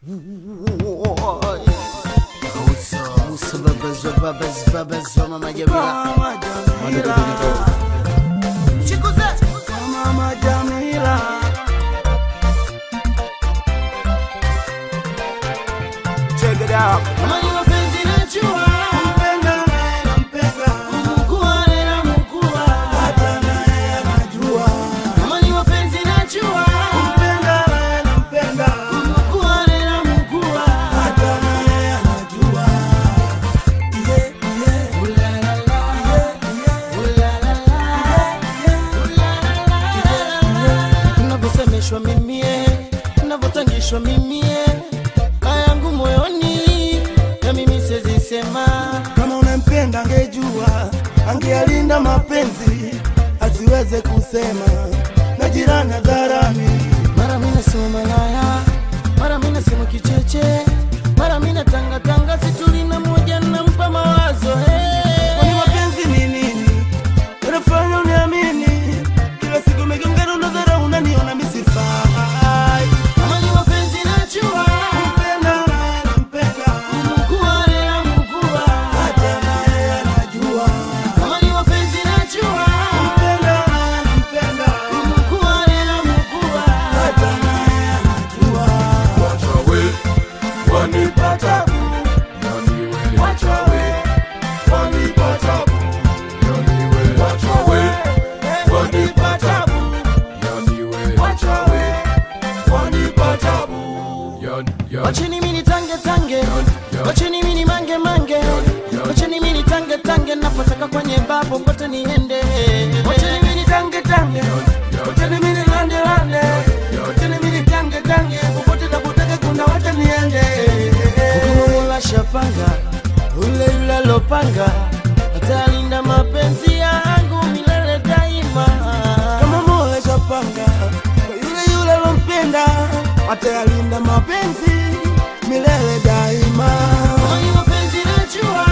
Babas, Mama Jamila. Mama Jamila. Check it out. Navotangishwa mimie mayangu moyoni na mimi siwezi sema. Kama unampenda angejua, angealinda mapenzi asiweze kusema na jirani hadharani. Mara mimi nasema malaya, mara mimi nasema kicheche, mara mimi natanga tanga situli na moja nampa mawazo. Kwani mapenzi ni nini? Unafanya uniamini kila siku megongana unadhara unaniona misifa. Wacheni mini tange, wacheni mini mange, wacheni mini tange, napotaka kwenye babu kote niende. Wacheni mini tange, wacheni mini lande, wacheni mini tange, popote napotaka kuna wacha niende. Kukumula shapanga, ule lopanga, atalinda mapenzi yangu milele daima. Kama Mola shapanga, yule lompenda, atalinda mapenzi milele daima. Mapenzi najua